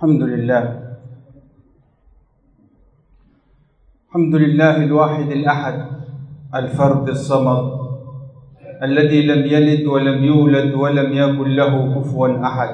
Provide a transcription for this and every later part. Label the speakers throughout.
Speaker 1: الحمد لله الواحد الأحد الفرد الصمد الذي لم يلد ولم يولد ولم يكن له كفوا أحد.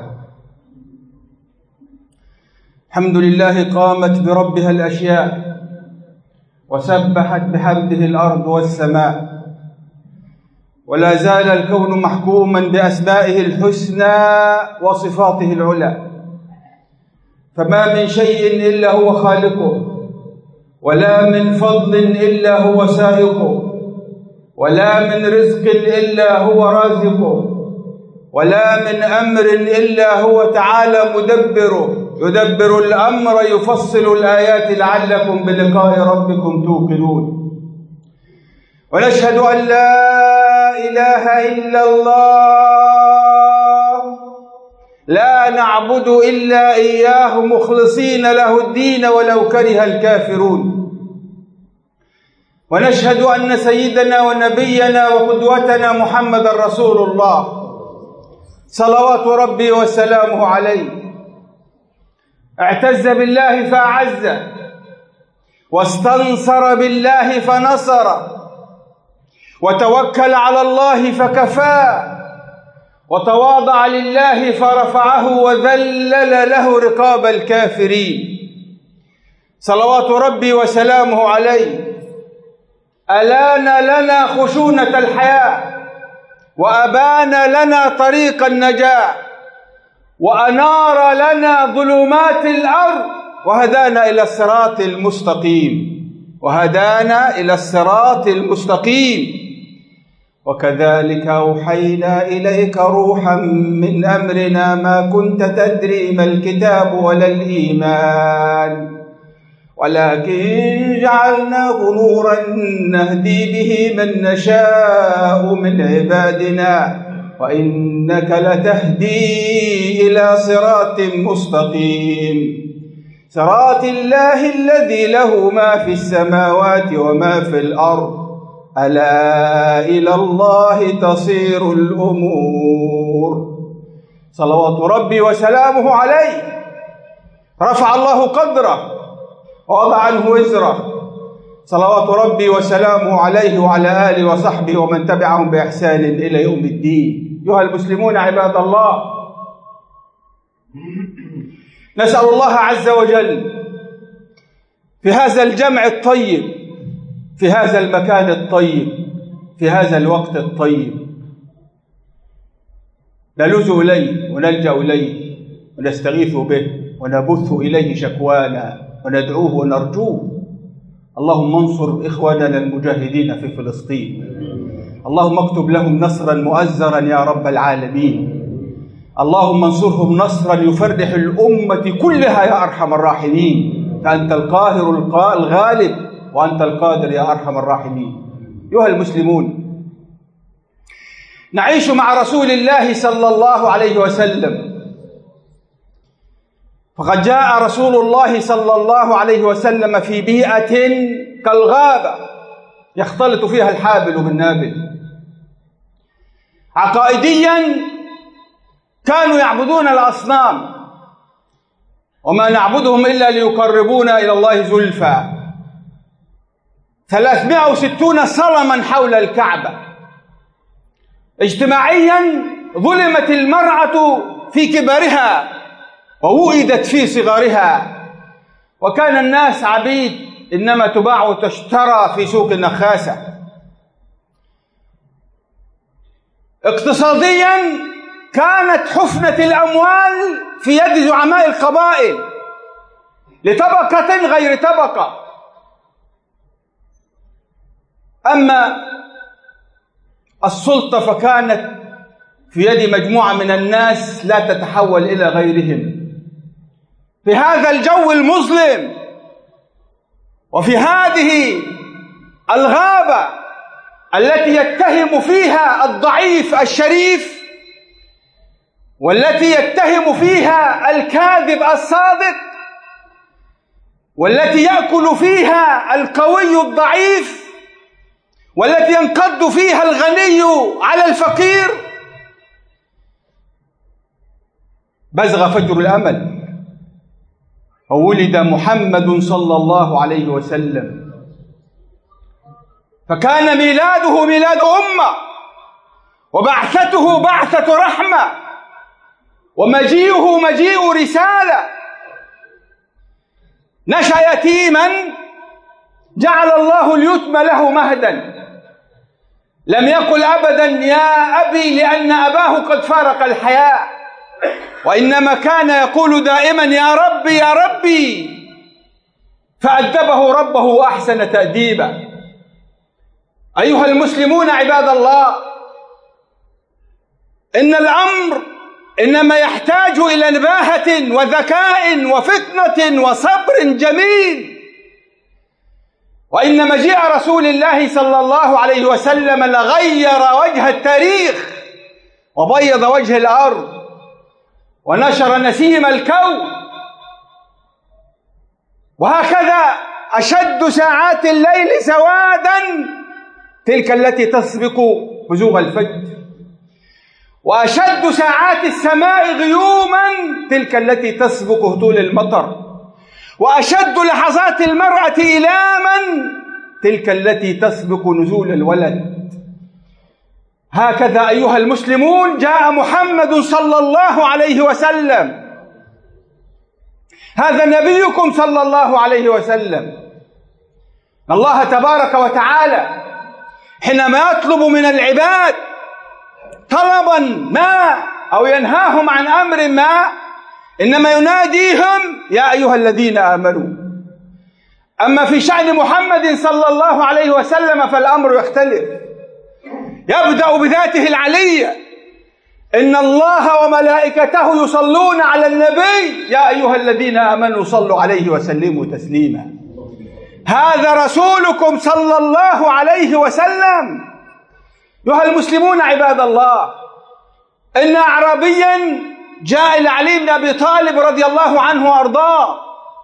Speaker 1: الحمد لله قامت بربها الأشياء وسبحت بحمده الأرض والسماء، ولا زال الكون محكوما بأسمائه الحسنى وصفاته العلى، فما من شيء إلا هو خالقه، ولا من فضل إلا هو سائقه، ولا من رزق إلا هو رازقه، ولا من أمر إلا هو تعالى مدبره، يدبر الأمر يفصل الآيات لعلكم بلقاء ربكم توقنون. ونشهد أن لا إله إلا الله لا نعبد إلا إياه مخلصين له الدين ولو كره الكافرون. ونشهد أن سيدنا ونبينا وقدوتنا محمد رسول الله صلوات ربي وسلامه عليه، اعتز بالله فأعزه، واستنصر بالله فنصره، وتوكل على الله فكفاه، وتواضع لله فرفعه، وذلل له رقاب الكافرين صلوات ربي وسلامه عليه. ألان لنا خشونة الحياة، وأبان لنا طريق النجاة، وأنار لنا ظلمات الأرض، وهدانا إلى الصراط المستقيم. وكذلك أوحينا إليك روحا من أمرنا ما كنت تدري ما الكتاب ولا الإيمان، ولكن جعلناه نورا نهدي به من نشاء من عبادنا، وإنك لتهدي إلى صراط مستقيم، صراط الله الذي له ما في السماوات وما في الأرض، ألا إلى الله تصير الأمور. صلوات ربي وسلامه عليه. رفع الله قدره ووضع عنه وزره، صلوات ربي وسلامه عليه وعلى آله وصحبه ومن تبعهم بإحسان إلى يوم الدين. أيها المسلمون عباد الله، نسأل الله عز وجل في هذا الجمع الطيب، في هذا المكان الطيب، في هذا الوقت الطيب، نلوذ إليه ونلجأ إليه ونستغيث به ونبث إليه شكوانا وندعوه ونرجوه. اللهم انصر إخواننا المجاهدين في فلسطين، اللهم اكتب لهم نصرا مؤزرا يا رب العالمين، اللهم انصرهم نصرا يفرح الأمة كلها يا أرحم الراحمين، فأنت القاهر الغالب وأنت القادر يا أرحم الراحمين. أيها المسلمون، نعيش مع رسول الله صلى الله عليه وسلم، فقد جاء رسول الله صلى الله عليه وسلم في بيئة كالغابة يختلط فيها الحابل بالنابل. عقائديا كانوا يعبدون الأصنام، وما نعبدهم إلا ليقربونا إلى الله زلفى. 360 صنما حول الكعبة. اجتماعيا ظلمت المرأة في كبرها ووئدت في صغرها، وكان الناس عبيد إنما تباع وتشترى في سوق النخاسة. اقتصاديا كانت حفنة الأموال في يد زعماء القبائل لطبقة غير طبقة. أما السلطة فكانت في يد مجموعة من الناس لا تتحول إلى غيرهم. في هذا الجو المظلم وفي هذه الغابة التي يتهم فيها الضعيف الشريف، والتي يتهم فيها الكاذب الصادق، والتي يأكل فيها القوي الضعيف، والتي ينقض فيها الغني على الفقير، بزغ فجر الأمل وولد محمد صلى الله عليه وسلم، فكان ميلاده ميلاد أمة، وبعثته بعثة رحمة، ومجيئه مجيء رسالة. نشأ يتيما جعل الله اليتم له مهدا، لم يقل أبدا يا أبي لأن أباه قد فارق الحياة، وإنما كان يقول دائما يا ربي يا ربي، فأدبه ربه وأحسن تأديبا. أيها المسلمون عباد الله، إن الأمر إنما يحتاج إلى نباهة وذكاء وفتنة وصبر جميل، وإن مجيء رسول الله صلى الله عليه وسلم لغير وجه التاريخ وبيض وجه الأرض ونشر نسيم الكون. وهكذا أشد ساعات الليل سوادا تلك التي تسبق بزوغ الفجر، وأشد ساعات السماء غيوما تلك التي تسبق هطول المطر، وأشد لحظات المرأة إيلاما تلك التي تسبق نزول الولد. هكذا أيها المسلمون جاء محمد صلى الله عليه وسلم، هذا نبيكم صلى الله عليه وسلم. الله تبارك وتعالى حينما يطلب من العباد طلبا ما أو ينهاهم عن أمر ما، إنما يناديهم يا أيها الذين آمنوا. أما في شأن محمد صلى الله عليه وسلم فالأمر يختلف، يبدأ بذاته العلية: إن الله وملائكته يصلون على النبي يا أيها الذين آمنوا صلوا عليه وسلموا تسليما. هذا رسولكم صلى الله عليه وسلم. أيها المسلمون عباد الله، إن أعرابيا جاء إلى علي بن أبي طالب رضي الله عنه وأرضاه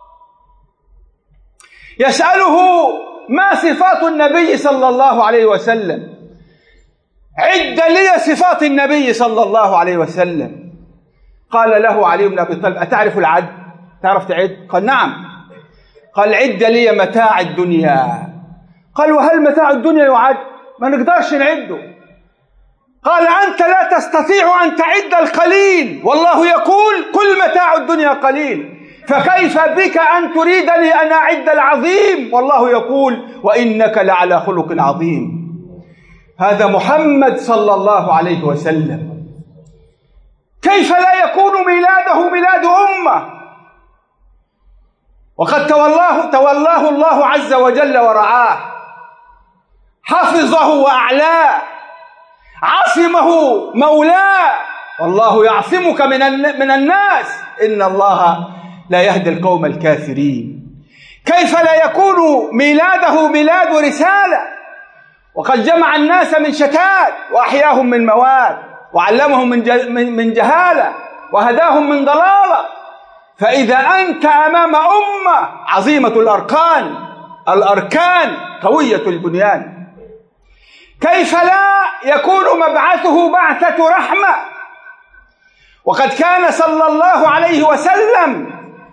Speaker 1: يسأله ما صفات النبي صلى الله عليه وسلم، عد لي صفات النبي صلى الله عليه وسلم. قال له علي بن أبي طالب أتعرف العد؟ تعرف تعد؟ قال نعم. قال عد لي متاع الدنيا. قال وهل متاع الدنيا يعد؟ ما نقدرش نعده. قال أنت لا تستطيع أن تعد القليل، والله يقول كل متاع الدنيا قليل، فكيف بك أن تريدني أن أعد العظيم، والله يقول وإنك لعلى خلق عظيم. هذا محمد صلى الله عليه وسلم. كيف لا يكون ميلاده ميلاد أمة؟ وقد تولاه الله عز وجل ورعاه، حفظه وأعلاه، عصمه مولاه، والله يعصمك من الناس، إن الله لا يهدي القوم الكافرين. كيف لا يكون ميلاده ميلاد رسالة؟ وقد جمع الناس من شتات وأحياهم من مواد، وعلمهم من جهالة، وهداهم من ضلالة. فإذا أنت أمام أمة عظيمة الأركان قوية البنيان، كيف لا يكون مبعثه بعثة رحمة؟ وقد كان صلى الله عليه وسلم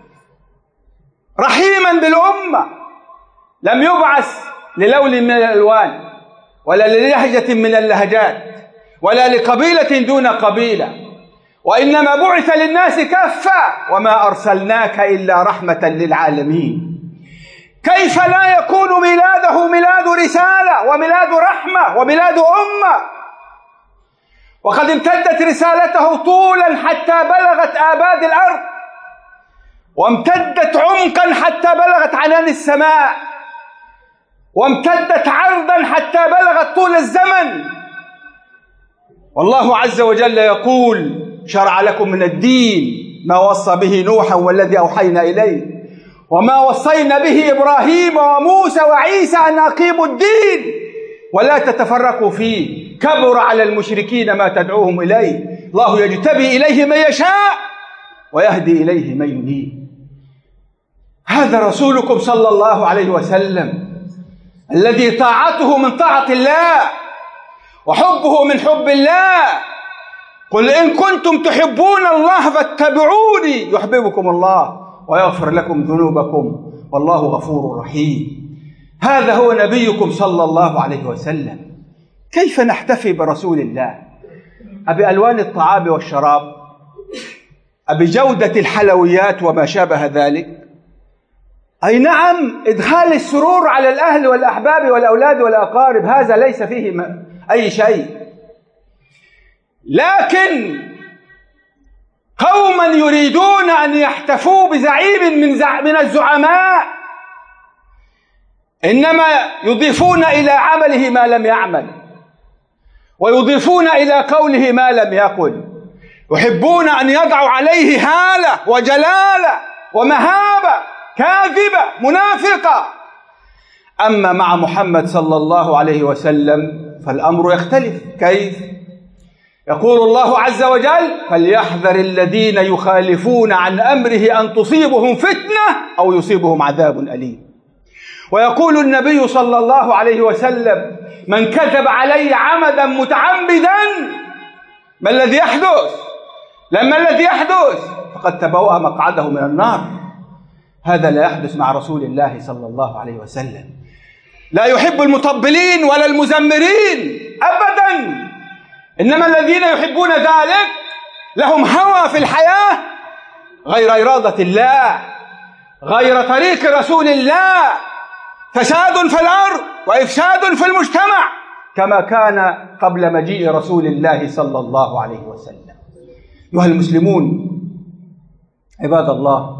Speaker 1: رحيما بالأمة، لم يبعث للون من الألوان، ولا للهجة من اللهجات، ولا لقبيلة دون قبيلة، وإنما بعث للناس كافة، وما أرسلناك إلا رحمة للعالمين. كيف لا يكون ميلاده ميلاد رسالة وميلاد رحمة وميلاد أمة؟ وقد امتدت رسالته طولا حتى بلغت آباد الأرض، وامتدت عمقا حتى بلغت عنان السماء، وامتدت عرضا حتى بلغت طول الزمن. والله عز وجل يقول شرع لكم من الدين ما وصى به نوحا والذي أوحينا إليه وما وصينا به إبراهيم وموسى وعيسى أن أقيموا الدين ولا تتفرقوا فيه، كبر على المشركين ما تدعوهم إليه، الله يجتبي إليه من يشاء ويهدي إليه من ينيب. هذا رسولكم صلى الله عليه وسلم الذي طاعته من طاعة الله وحبه من حب الله. قل إن كنتم تحبون الله فاتبعوني يحببكم الله ويغفر لكم ذنوبكم والله غفور رحيم. هذا هو نبيكم صلى الله عليه وسلم. كيف نحتفي برسول الله؟ أبألوان الطعام والشراب؟ أبجودة الحلويات وما شابه ذلك؟ أي نعم، إدخال السرور على الأهل والأحباب والأولاد والأقارب هذا ليس فيه أي شيء، لكن قوما يريدون أن يحتفوا بزعيم من الزعماء إنما يضيفون إلى عمله ما لم يعمل، ويضيفون إلى قوله ما لم يقل، يحبون أن يضعوا عليه هالة وجلالة ومهابة كاذبة منافقة. أما مع محمد صلى الله عليه وسلم فالأمر يختلف. كيف؟ يقول الله عز وجل: فليحذر الذين يخالفون عن أمره أن تصيبهم فتنة أو يصيبهم عذاب أليم. ويقول النبي صلى الله عليه وسلم: من كذب علي عمدا متعمدا ما الذي يحدث؟ لما الذي يحدث فقد تبوأ مقعده من النار. هذا لا يحدث مع رسول الله صلى الله عليه وسلم. لا يحب المطبلين ولا المزمرين أبدا، إنما الذين يحبون ذلك لهم هوى في الحياة غير إرادة الله، غير طريق رسول الله، فساد في الأرض وإفساد في المجتمع كما كان قبل مجيء رسول الله صلى الله عليه وسلم. أيها المسلمون عباد الله،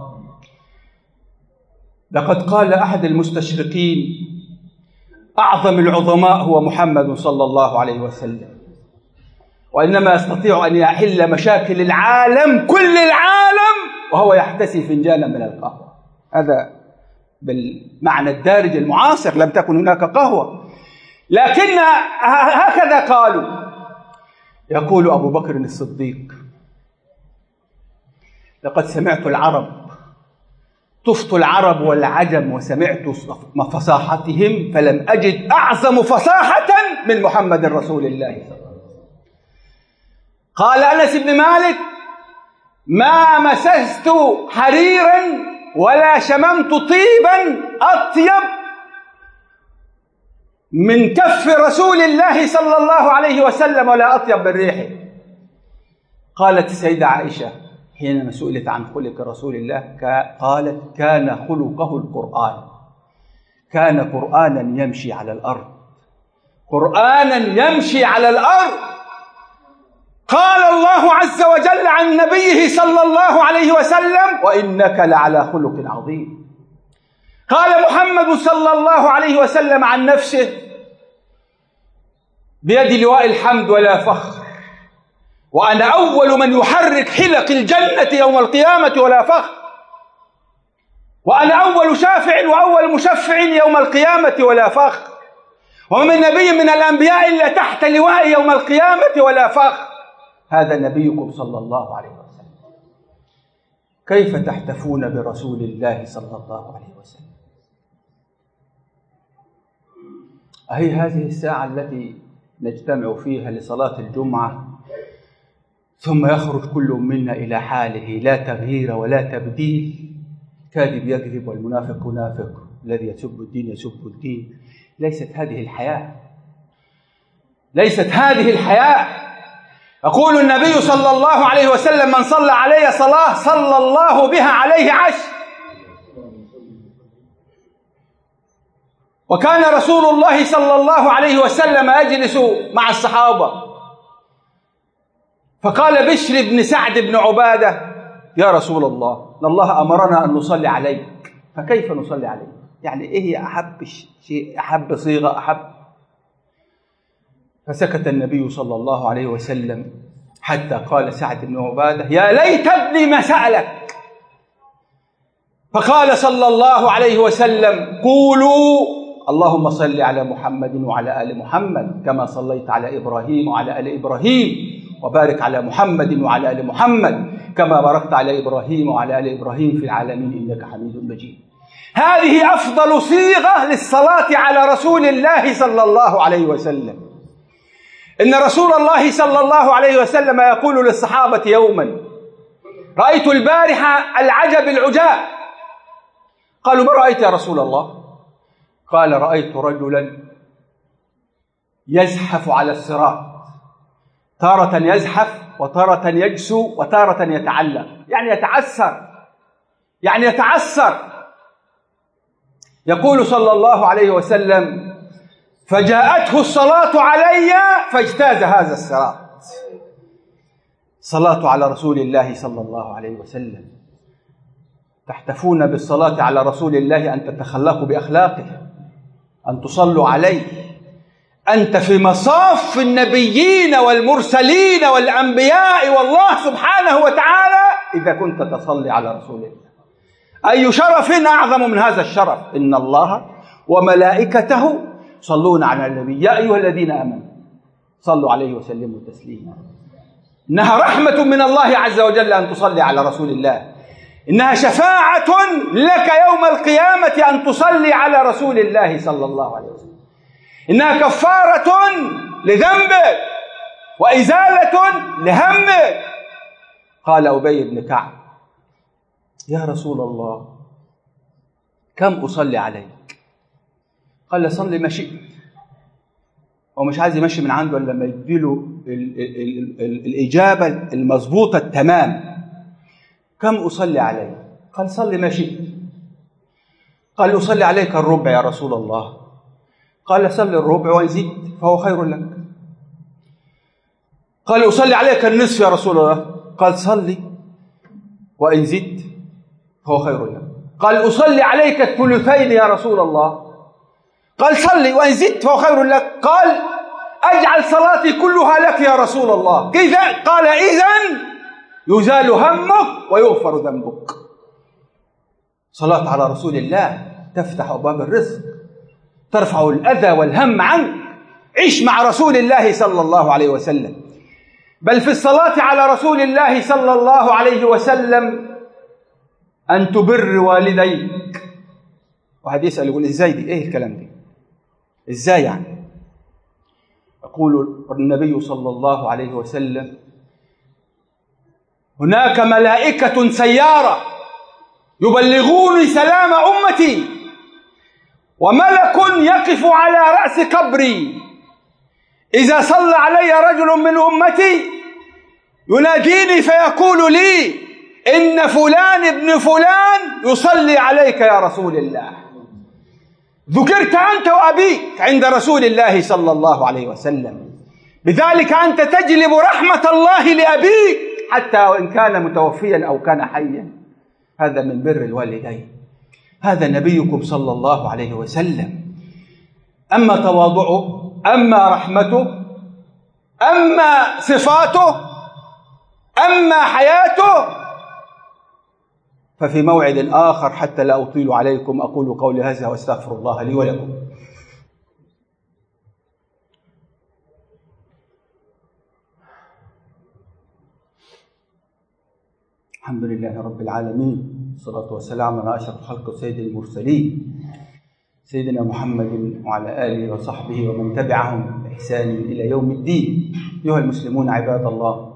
Speaker 1: لقد قال أحد المستشرقين: أعظم العظماء هو محمد صلى الله عليه وسلم، وإنما يستطيع أن يحل مشاكل العالم كل العالم وهو يحتسي فنجانا من القهوة. هذا بالمعنى الدارج المعاصر، لم تكن هناك قهوة، لكن هكذا قالوا. يقول أبو بكر الصديق: لقد سمعت العرب، طفت العرب والعجم وسمعت فصاحتهم فلم أجد أعظم فصاحة من محمد رسول الله صلى الله عليه وسلم. قال أنس بن مالك: ما مسست حريرا ولا شممت طيبا أطيب من كف رسول الله صلى الله عليه وسلم ولا أطيب من ريحه. قالت السيدة عائشة حينما سئلت عن خلق رسول الله قالت: كان خلقه القرآن، كان قرآنا يمشي على الأرض، قرآنا يمشي على الأرض. قال الله عز وجل عن نبيه صلى الله عليه وسلم: وإنك لعلى خلق عظيم. قال محمد صلى الله عليه وسلم عن نفسه: بيد لواء الحمد ولا فخر، وأنا أول من يحرك حلق الجنة يوم القيامة ولا فخر، وأنا أول شافع وأول مشفع يوم القيامة ولا فخر، ومن نبي من الأنبياء إلا تحت لواء يوم القيامة ولا فخر. هذا نبيكم صلى الله عليه وسلم. كيف تحتفون برسول الله صلى الله عليه وسلم؟ أهي هذه الساعة التي نجتمع فيها لصلاة الجمعة ثم يخرج كل منا إلى حاله، لا تغيير ولا تبديل. كاذب يكذب والمنافق منافق، الذي يسب الدين يسب الدين. ليست هذه الحياة، ليست هذه الحياة. يقول النبي صلى الله عليه وسلم: من صلى علي صلاة صلى الله بها عليه عشر. وكان رسول الله صلى الله عليه وسلم يجلس مع الصحابة، فقال بشر بن سعد بن عبادة: يا رسول الله، الله أمرنا أن نصلي عليك، فكيف نصلي عليك؟ يعني إيه هي أحب شيء، أحب صيغة، أحب؟ فسكت النبي صلى الله عليه وسلم حتى قال سعد بن عبادة: يا ليت ابني ما سألك. فقال صلى الله عليه وسلم: قولوا اللهم صل على محمد وعلى آل محمد كما صليت على إبراهيم وعلى آل إبراهيم، وبارك على محمد وعلى آل محمد كما باركت على إبراهيم وعلى آل إبراهيم في العالمين إنك حميد مجيد. هذه أفضل صيغة للصلاة على رسول الله صلى الله عليه وسلم. إن رسول الله صلى الله عليه وسلم يقول للصحابة يوما: رأيت البارحة العجب العجاب، قالوا: ما رأيت يا رسول الله؟ قال: رأيت رجلا يزحف على الصراط، تارة يزحف وتارة يجسو وتارة يتعلق، يعني يتعسر. يقول صلى الله عليه وسلم: فجاءته الصلاة علي فاجتاز هذا الصراط. صلاة على رسول الله صلى الله عليه وسلم. تحتفون بالصلاة على رسول الله أن تتخلقوا بأخلاقه، أن تصلوا عليه. أنت في مصاف النبيين والمرسلين والأنبياء والله سبحانه وتعالى إذا كنت تصلي على رسول الله. أي شرف أعظم من هذا الشرف؟ إن الله وملائكته يصلون على النبي يا أيها الذين آمنوا صلوا عليه وسلموا تسليما. إنها رحمة من الله عز وجل أن تصلي على رسول الله، إنها شفاعة لك يوم القيامة أن تصلي على رسول الله صلى الله عليه وسلم، إنها كفارة لذنبك وإزالة لهمك. قال أبي بن كعب: يا رسول الله كم أصلي عليك؟ قال: صلي ما شئت. هو مش عايز يمشي من عنده إلا لما يديله الإجابة المضبوطة التمام. كم أصلي عليك؟ قال: صلي ما شئت. قال: أصلي عليك الربع يا رسول الله. قال: صلي الربع وإن زدت فهو خير لك. قال: أصلي عليك النصف يا رسول الله. قال: صلي وإن زدت فهو خير لك. قال: أصلي عليك الثلثين يا رسول الله. قال: صلي وإن زدت فهو خير لك. قال: أجعل صلاتي كلها لك يا رسول الله. كيف؟ قال: إذن يزال همك ويغفر ذنبك. صلاة على رسول الله تفتح أبواب الرزق، ترفع الأذى والهم عنك. عش مع رسول الله صلى الله عليه وسلم. بل في الصلاة على رسول الله صلى الله عليه وسلم أن تبر والديك. واحد يسأل يقول: إزاي دي؟ إيه الكلام دي؟ إزاي يعني؟ يقول النبي صلى الله عليه وسلم: هناك ملائكة سيارة يبلغون سلام أمتي، وملك يقف على رأس قبري إذا صلى علي رجل من أمتي يناديني فيقول لي: إن فلان ابن فلان يصلي عليك يا رسول الله. ذكرت أنت وأبيك عند رسول الله صلى الله عليه وسلم، بذلك أنت تجلب رحمة الله لأبيك حتى وإن كان متوفيا أو كان حيا. هذا من بر الوالدين. هذا نبيكم صلى الله عليه وسلم. أما تواضعه، أما رحمته، أما صفاته، أما حياته، ففي موعد آخر حتى لا أطيل عليكم أقول قولي هذا واستغفر الله لي ولكم. الحمد لله رب العالمين، والصلاة والسلام على أشرف الخلق سيد المرسلين سيدنا محمد وعلى آله وصحبه ومن تبعهم بإحسان إلى يوم الدين. أيها المسلمون عباد الله،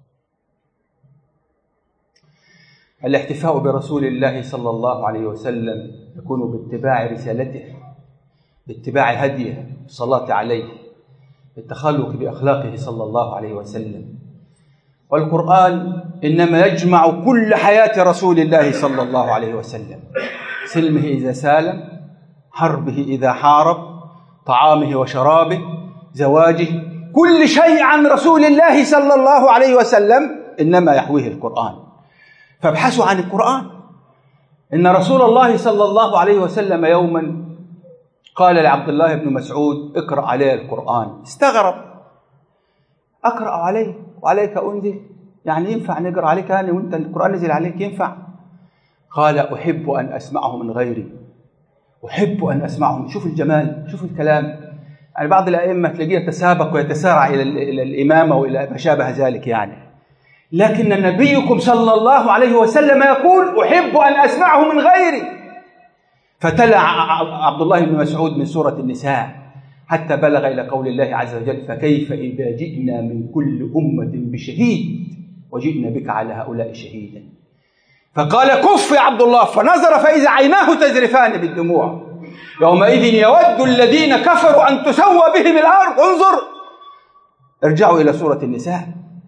Speaker 1: الاحتفاء برسول الله صلى الله عليه وسلم يكون باتباع رسالته، باتباع هديه، بالصلاة عليه، بالتخلق بأخلاقه صلى الله عليه وسلم. والقرآن إنما يجمع كل حياة رسول الله صلى الله عليه وسلم: سلمه إذا سالم، حربه إذا حارب، طعامه وشرابه، زواجه، كل شيء عن رسول الله صلى الله عليه وسلم إنما يحويه القرآن. فابحثوا عن القرآن. إن رسول الله صلى الله عليه وسلم يوما قال لعبد الله بن مسعود: اقرأ علي القرآن. استغرب: أقرأ عليه وعليك أنزل؟ يعني ينفع نقرأ عليك أنا وأنت القرآن نزل عليك؟ ينفع؟ قال: أحب أن أسمعه من غيري، أحب أن أسمعه. شوف الجمال، شوف الكلام. يعني بعض الأئمة تلاقيه يتسابق ويتسارع إلى الإمامة وإلى ما شابه ذلك يعني. لكن نبيكم صلى الله عليه وسلم يقول: أحب أن أسمعه من غيري. فتلا عبد الله بن مسعود من سورة النساء حتى بلغ إلى قول الله عز وجل: فكيف إذا جئنا من كل أمة بشهيد وجئنا بك على هؤلاء شهيدا. فقال كف يا عبد الله، فنظر فإذا عيناه تذرفان بالدموع. يومئذ يود الذين كفروا أن تسوى بهم الأرض. انظر، ارجعوا إلى سورة النساء،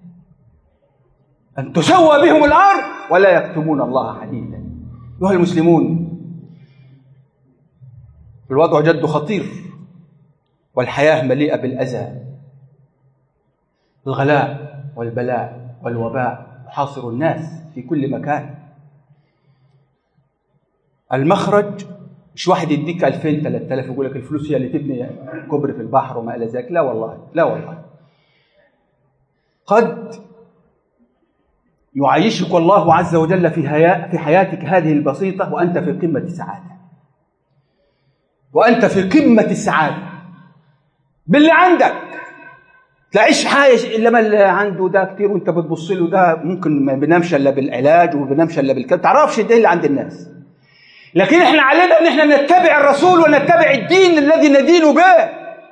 Speaker 1: أن تسوى بهم الأرض ولا يكتمون الله حديثا. أيها المسلمون، الوضع جد خطير، والحياة مليئة بالأذى. الغلاء والبلاء والوباء يحاصر الناس في كل مكان. المخرج مش واحد يديك 2000 3000 يقول لك الفلوس هي اللي تبني كوبري في البحر وما إلى ذلك. لا والله، لا والله. قد يعيشك الله عز وجل في حياتك هذه البسيطة وأنت في قمة السعادة، وأنت في قمة السعادة باللي عندك. تلاقيش حاجة إلا ما اللي عنده ده كتير، وأنت بتبص له ده ممكن ما بنامش إلا بالعلاج وما بنامش إلا بالكلام، تعرفش ده اللي عند الناس. لكن إحنا علينا إن إحنا نتبع الرسول ونتبع الدين الذي ندين به،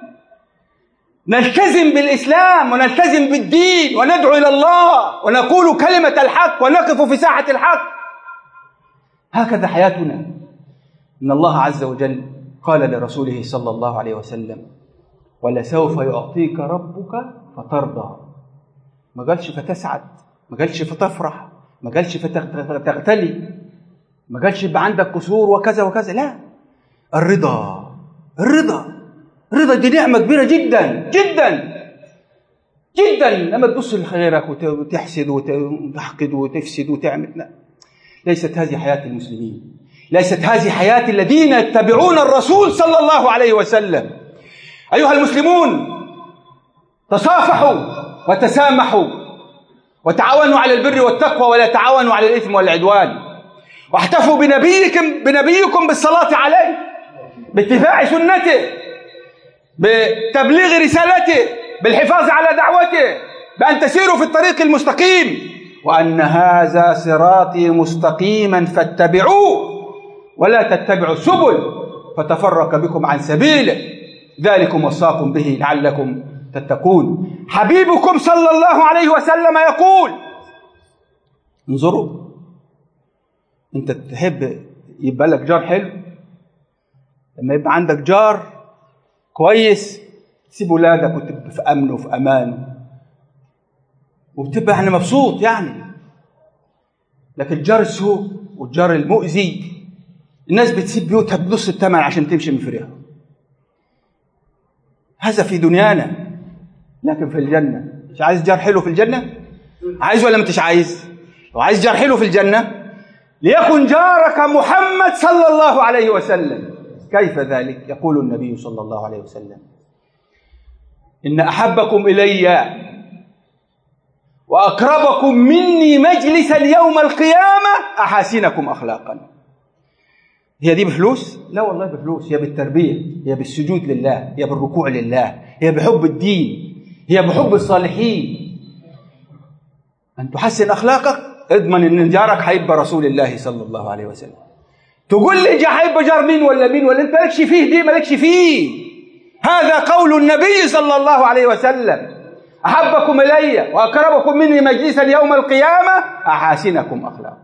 Speaker 1: نلتزم بالإسلام ونلتزم بالدين وندعو إلى الله ونقول كلمة الحق ونقف في ساحة الحق. هكذا حياتنا. إن الله عز وجل قال لرسوله صلى الله عليه وسلم: ولسوف يعطيك ربك فترضى. ما قالش فتسعد، ما قالش فتفرح، ما قالش فتغتلي، ما قالش يبقى عندك قصور وكذا وكذا. لا، الرضا. الرضا دي نعمة كبيرة جدا جدا جدا. لما تبص لخيرك وتحسد وتحقد وتفسد وتعمل، لا، ليست هذه حياة المسلمين، ليست هذه حياة الذين يتبعون الرسول صلى الله عليه وسلم. أيها المسلمون، تصافحوا وتسامحوا وتعاونوا على البر والتقوى ولا تعاونوا على الإثم والعدوان، واحتفوا بنبيكم بالصلاة عليه، باتباع سنته، بتبليغ رسالته، بالحفاظ على دعوته، بأن تسيروا في الطريق المستقيم، وأن هذا صراطي مستقيما فاتبعوه ولا تتبعوا السبل فتفرق بكم عن سبيله، ذلكم وصاكم به لعلكم تتقون. حبيبكم صلى الله عليه وسلم يقول: انظروا، انت تحب يبقى لك جار حلو؟ لما يبقى عندك جار كويس تسيب ولادك وتبقى في امن وفي امان وبتبقى مبسوط يعني. لكن الجار السوء والجار المؤذي الناس بتسيب بيوتها بنص الثمن عشان تمشي من فريقها. هذا في دنيانا، لكن في الجنة مش عايز جار حلو في الجنة؟ عايز ولا مش عايز؟ لو عايز جار حلو في الجنة ليكن جارك محمد صلى الله عليه وسلم. كيف ذلك؟ يقول النبي صلى الله عليه وسلم: إن أحبكم إلي وأقربكم مني مجلسا يوم القيامة أحاسنكم أخلاقا. هي دي بفلوس؟ لا والله بفلوس، هي بالتربية، هي بالسجود لله، هي بالركوع لله، هي بحب الدين، هي بحب الصالحين. أن تحسن أخلاقك اضمن أن جارك هيبقى رسول الله صلى الله عليه وسلم. تقول لي هيبقى جار مين ولا مين ولا انت مالكش فيه، دي مالكش فيه. هذا قول النبي صلى الله عليه وسلم: أحبكم إلي وأقربكم مني مجلسا يوم القيامة أحاسنكم أخلاقا.